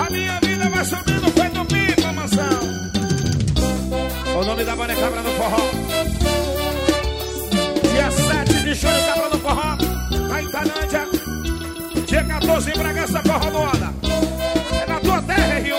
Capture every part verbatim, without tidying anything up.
A minha vida vai subindo, foi no pico, mansão. O nome da banda é Cabra do Forró. Dia sete de junho, Cabra do Forró, na Itanândia. Dia quatorze em Bragança, Forró do Onda. É na tua terra, Rio.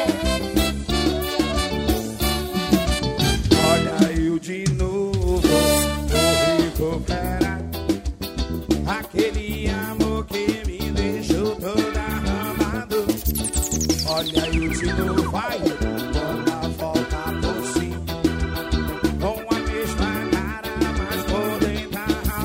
Olha eu de novo, vou recuperar aquele amor que me deixou todo arramado. Olha eu de novo, vai dando a volta por cima, com a mesma cara, mas por dentro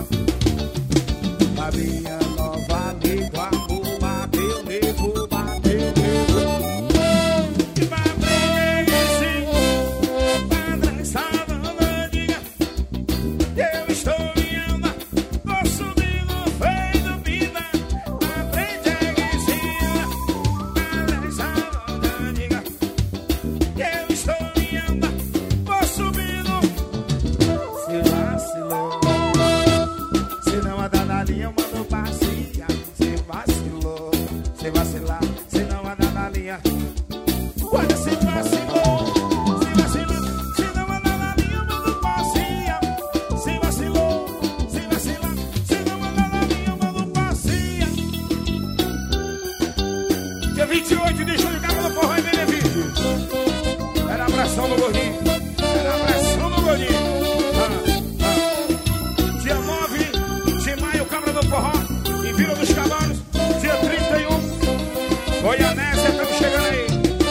a minha nova lei do amor bateu, nego, bateu, nego. E pra briga sim, padre salvando, diga eu estou em alma, tô subindo, feito vida. Aprende a ensina, padre salvando, diga eu estou em alma, tô subindo. Se vacilou, se não andar na linha, eu mando passear. Se vacilou, se vacilar, se não andar na linha. Olha, se vacilou, se vacilar, se não andar na linha, eu mando passear. Se vacilou, se vacilar, se não andar na linha, eu mando passear. Dia vinte e oito de julho, Cabra do Forró em Benevício. Era abração no gordinho, era abração no gordinho. Ah, ah. Dia nove de maio, Cabra do Forró em Vila dos Cavalos. Dia trinta e um, Goianésia, estamos chegando aí.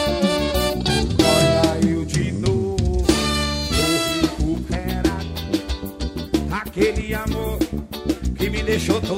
Olha eu de novo, vou recuperar aquele amor que me deixou todo